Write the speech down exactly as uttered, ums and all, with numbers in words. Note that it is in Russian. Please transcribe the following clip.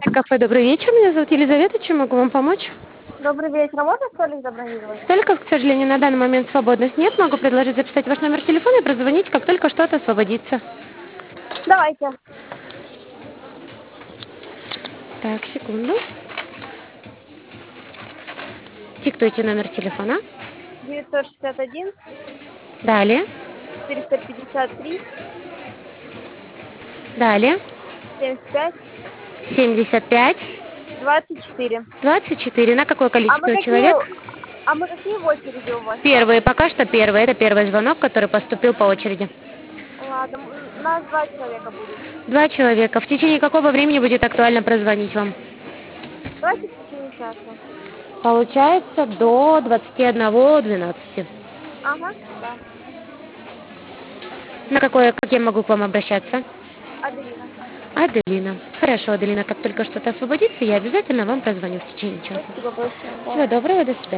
Кафе «Добрый вечер». Меня зовут Елизавета. Чем могу вам помочь? Добрый вечер. А можно столик забронировать? Столиков, к сожалению, на данный момент свободных нет. Могу предложить записать ваш номер телефона и прозвонить, как только что-то освободится. Давайте. Так, секунду. Диктуйте номер телефона. девятьсот шестьдесят один Далее. четыреста пятьдесят три Далее. семьдесят пять семьдесят пять. двадцать четыре. двадцать четыре. На какое А мы количество какие, человек? а мы какие в очереди у вас там? Первый. Пока что первый. Это первый звонок, который поступил по очереди. Ладно, м, нас два человека будет. Два человека. В течение какого времени будет актуально прозвонить вам? Давайте в течение часа. Получается до двадцати одного двенадцати. Ага, да. На какое, как я могу к вам обращаться? Аделина. Аделина. Хорошо, Аделина, как только что-то освободится, я обязательно вам прозвоню в течение часа. Спасибо большое. Да. Всего доброго, до свидания.